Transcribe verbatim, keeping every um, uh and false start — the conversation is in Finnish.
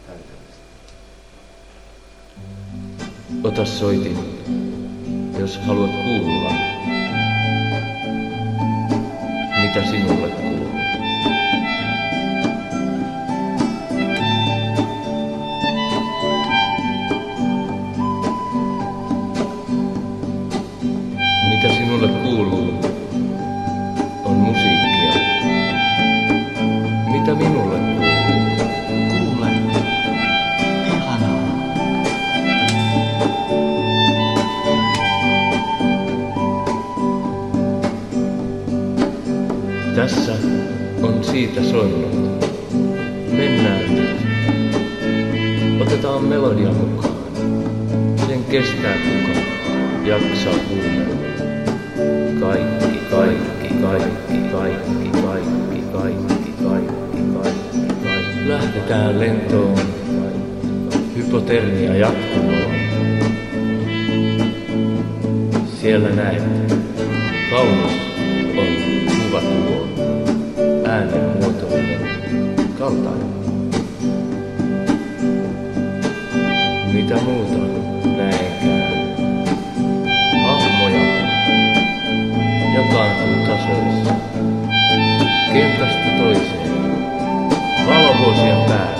Ota soitin, jos haluat kuulla, mitä sinulle kuuluu. Mitä sinulle kuuluu, on musiikkia. Mitä minulle kuuluu? Kuule, ihanaa. Tässä on siitä soinut. Mennään nyt. Otetaan melodia mukaan. Sen kestää kuka jaksaa kuunnella. Kaikki, kaikki, kaikki, kaikki, kaikki, kaikki, kaikki, kaikki, kaikki. Lähdetään lentoon. Hypotermia jatkumoon. Siellä näet. Kaunis on kuva tuo. Äänen muotoinen. Kaltainen. Mitä muuta näenkään? Hahmoja jakaantuu tasoissa. Kentästä toiseen. Valovuosien päällä.